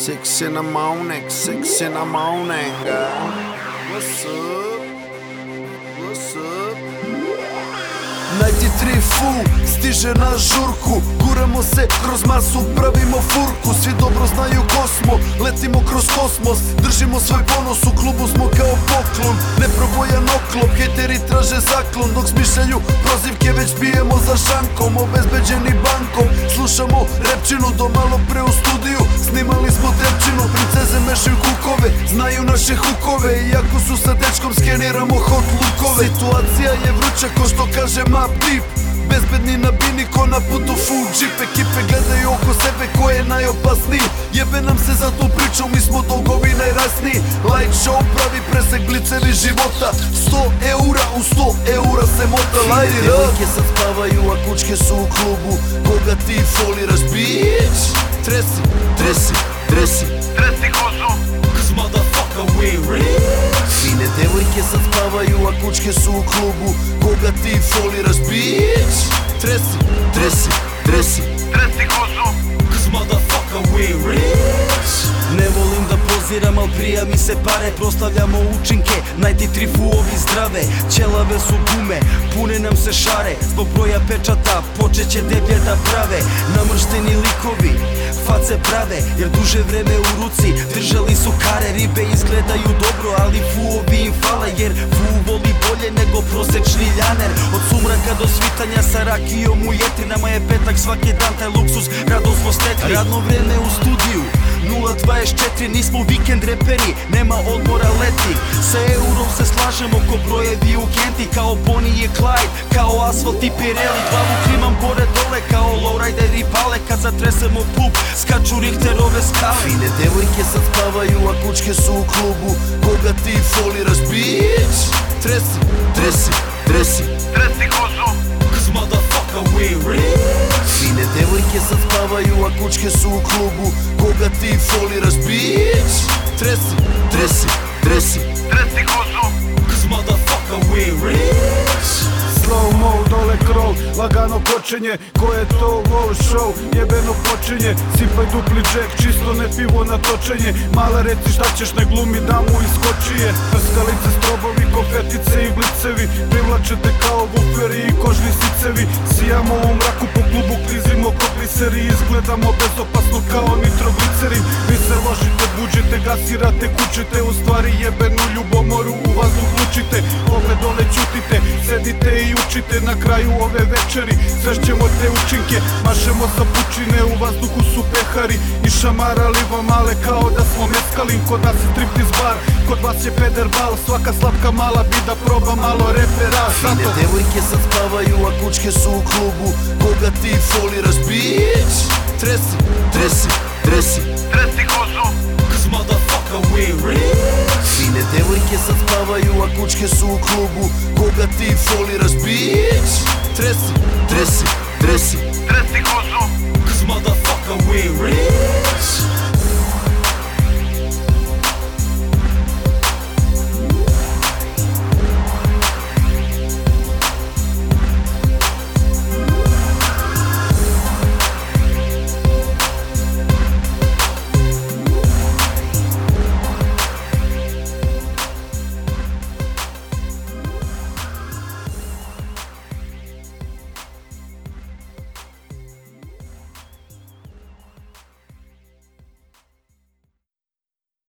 6 in the morning, 6 in the morning, what's up, what's up? 93 fu, stiže na žurku, guramo se kroz masu, pravimo furku. Svi dobro znaju ko smo, letimo kroz kosmos, držimo svoj ponos, u klubu smo kao poklon. Neprobojan oklop, hejteri traže zaklon, dok smišljaju prozivke već pijemo za šankom. Obezbeđeni bankom, slušamo repčinu do malo pre u studiju, snimali smo tepčinu. Princeze mešaju kukove, znaju naše hukove, iako su sa dečkom skeniramo hot lookove. Situacija je vruća ko što kaže map deep, bezbedni na bini ko na putu full jeep. Ekipe gledaju oko sebe ko je najopasniji, jebe nam se za tu priču, mi smo dogovi najrasniji. Light show pravi presek blicevi života, 100 eura u 100 eura se mota. Light it up. Devojke sad spavaju a kučke su u klubu, koga ti foliraš bitch? Tresi, tresi, tresi, tresi kozu, cause motherfucker we rich. Fine devojke sad spavaju a kučke su u klubu, koga ti foliraš bitch? Tresi, tresi, tresi, tresi kozu, cause motherfucker we rich. Ne volim da poziram, al prija mi se pare, proslavljamo učinke, 93 fuovi zdrave, ćelave su gume, pune nam se šare, zbog broja pečata počeće deblje da prave. Namršteni likovi face prave, jer duže vreme u ruci držali su kare. Ribe izgledaju dobro, ali fuovi im fale, jer fu voli bolje nego prosečni ljaner. Od sumraka do svitanja sa rakijom u jeti, nama je petak svaki dan, taj luksus rado smo stekli. Radno vreme u studiju 0.24, nismo vikend reperi, nema odmora leti. Sa eurom se slažemo ko brojevi u Genti, kao Bonnie i Clyde, kao Asfalt i Pirelli. Glavu klimam gore dole kao lowrider i pale, kad zatresemo pub skaču Richterove skale. Fine devojke sad spavaju a kučke su u klubu, koga ti foliraš bitch? Tresi, tresi, tresi, tresi kozu, cause motherfucker we rich. Fine devojke sad spavaju a kučke su u klubu, koga ti foliraš bitch? Tresi, tresi, tresi, tresi kozu, cause motherfucker we rich. Slow mo, dole krov, lagano počinje, ko je to wow show, jebeno počinje. Sipaj dupli džek, čisto ne pivo na točenje, mala reci šta ćeš, ne glumi damu iskočije. Prskalice, strobovi, konfetice i blicevi, privlačete kao buferi i kožni sicevi. Sijamo u mraku po klubu, klizimo ko gliseri, izgledamo bezopasno kao nitroglicerin. Vi se ložite, buđite, gasirate, kućite, u stvari jebenu ljubomoru u vazduh lučite. Ove dole ćutite, sedite i učite, na kraju ove večeri svešćemo te učinke. Mašemo sa pučine, u vazduhu su pehari i šamarali vam male kao da smo meskalin. Kod nas je striptiz bar, kod vas je peder bal, svaka slatka mala bi da proba malo repera. Fine devojke sad spavaju a kučke su u klubu, koga ti foliraš bitch? Tresi, tresi, tresi, tresi kozu, cause motherfucker we rich. Fine devojke sad spavaju a kučke su u klubu, koga ti foliraš bitch? Tresi, tresi, tresi, tresi kozu,